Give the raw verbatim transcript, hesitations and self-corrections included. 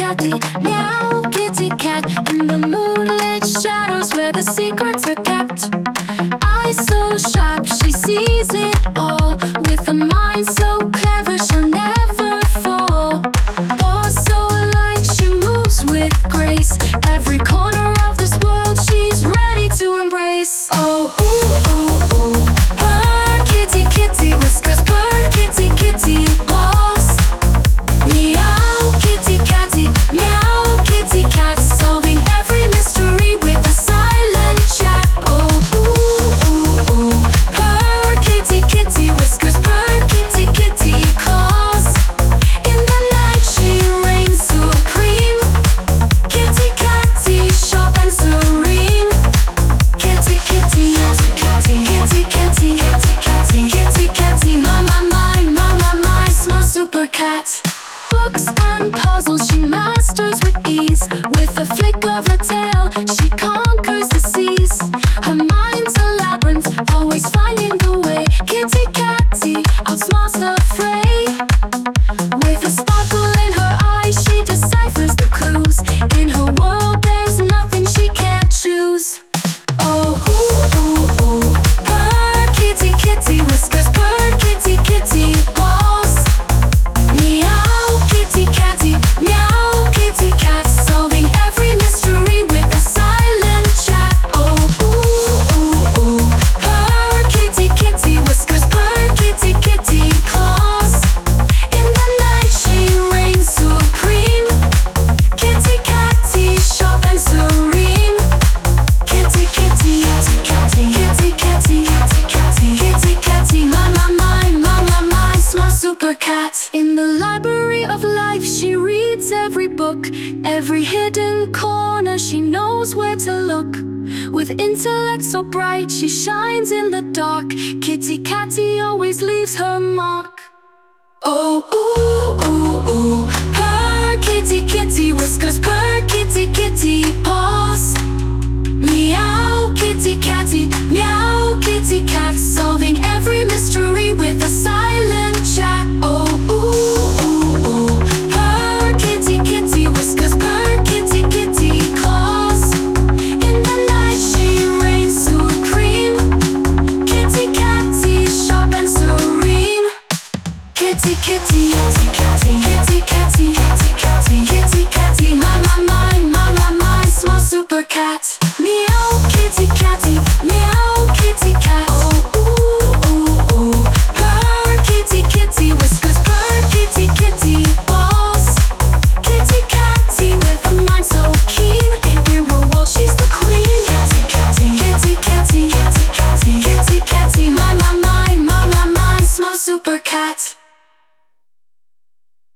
catty, meow, kitty cat. In the moonlit shadows where the secrets are kept. Eyes so sharp, she sees it all. With a mind so clever, she'll never fall. Paws so light, she moves with grace. Every corner of this world she's ready to embrace. Oh, ooh, ooh, ooh. Purr, kitty, kitty, whiskers, purr, kitty, kitty, paws. Meow, kitty, catty, meow, kitty, cat. Solving every mystery with a silent chat. Oh, ooh, ooh, ooh. Purr, kitty, kitty, whiskers, purr, kitty, kitty, claws. In the night she reigns supreme. Kitty, catty, sharp and serene. Kitty, kitty, kitty, kitty, kitty, kitty, kitty, kitty, kitty, my, my, my, my, my, my small super cat. Books and puzzles she masters with ease. With a flick of her tail, she conquers the seas. Her mind's a labyrinth, always finding the way. Kitty, catty, outsmarts the fray. With a sparkle in her eye, she deciphers the clues. In her world, there's nothing she can't choose. Oh, ooh, ooh, ooh. Purr, kitty, kitty, whiskers, purr, kitty, kitty, paws. Meow, kitty, catty, meow, kitty, cat. Solving every mystery with a silent chat. Oh, ooh, ooh, ooh. Purr, kitty, kitty, whiskers, purr, kitty, kitty, claws. In the night she reigns supreme. Kitty, catty, sharp and serene. Kitty, kitty, kitty, kitty, kitty, kitty, kitty, kitty, kitty, my, my, my, my, my, my small super cat. In the library of life she reads every book. Every hidden corner she knows where to look. With intellect so bright she shines in the dark. Kitty, catty always leaves her mark. Oh, ooh, ooh, ooh. Purr, kitty, kitty, whiskers, purr, kitty, kitty, paws. Meow, kitty, catty, meow, kitty, cat. Solving every mystery with a silent chat. Oh, ooh, ooh, ooh. Purr, kitty, kitty, whiskers, purr, kitty, kitty, claws. In the night she reigns supreme. Kitty, catty, sharp and serene. Kitty, kitty, kitty, catty, kitty, catty, kitty, catty, kitty, catty, my, my, my, my, my, my small super cat. Meow, kitty, catty, meow, kitty, cat. Oh, ooh, ooh, ooh. Purr, kitty, kitty, whiskers, purr, kitty, kitty, paws. Kitty, catty, with a mind so keen. In her world she's the queen. Kitty, catty, kitty, catty, kitty, catty, kitty, catty, my, my, my, my, my, my small super cat.